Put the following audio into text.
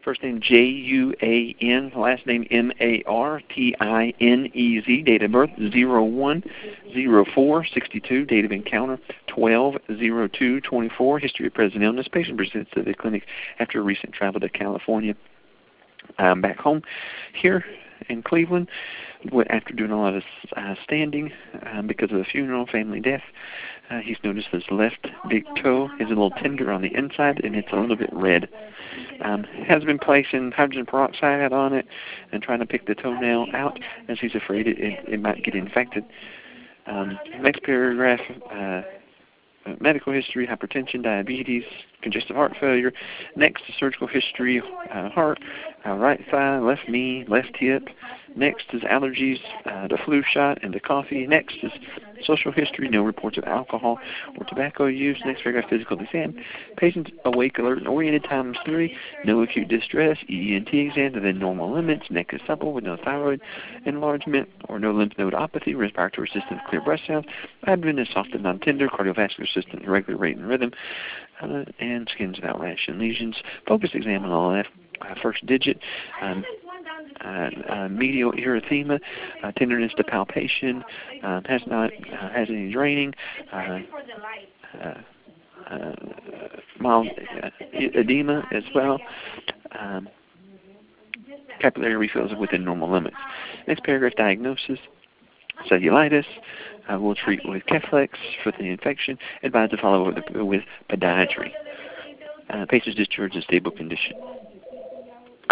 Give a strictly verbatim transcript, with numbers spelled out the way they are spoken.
First name J U A N, last name M A R T I N E Z, date of birth zero one zero four sixty-two, date of encounter twelve oh two twenty-four, history of present illness. Patient presents to the clinic after a recent travel to California. Um, back home here in Cleveland, after doing a lot of uh, standing um, because of a funeral, family death, uh, he's noticed his left big toe is a little tender on the inside and it's a little bit red. Um, has been placing hydrogen peroxide on it and trying to pick the toenail out as he's afraid it, it, it might get infected. Um, next paragraph, uh, uh, medical history, hypertension, diabetes, congestive heart failure. Next, surgical history, uh, heart, uh, right thigh, left knee, left hip. Next is allergies, uh, the flu shot, and the coffee. Next is social history, no reports of alcohol or tobacco use. Next paragraph, physical exam. Patients awake, alert, and oriented, times three. No acute distress, E E N T exam within normal limits. Neck is supple with no thyroid enlargement or no lymph nodeopathy. Respiratory system, clear breath sounds. Abdomen is soft and non-tender. Cardiovascular system, irregular rate and rhythm. Uh, and skin's without rash and lesions. Focus exam on all left. Uh, first digit. Um, Uh, uh, medial erythema, uh, tenderness to palpation, uh, has not uh, has any draining, uh, uh, uh, mild uh, edema as well. Um, capillary refills are within normal limits. Next paragraph, diagnosis, cellulitis. Uh, we'll treat with Keflex for the infection. Advise to follow with, with podiatry. Uh, patient's discharged in stable condition.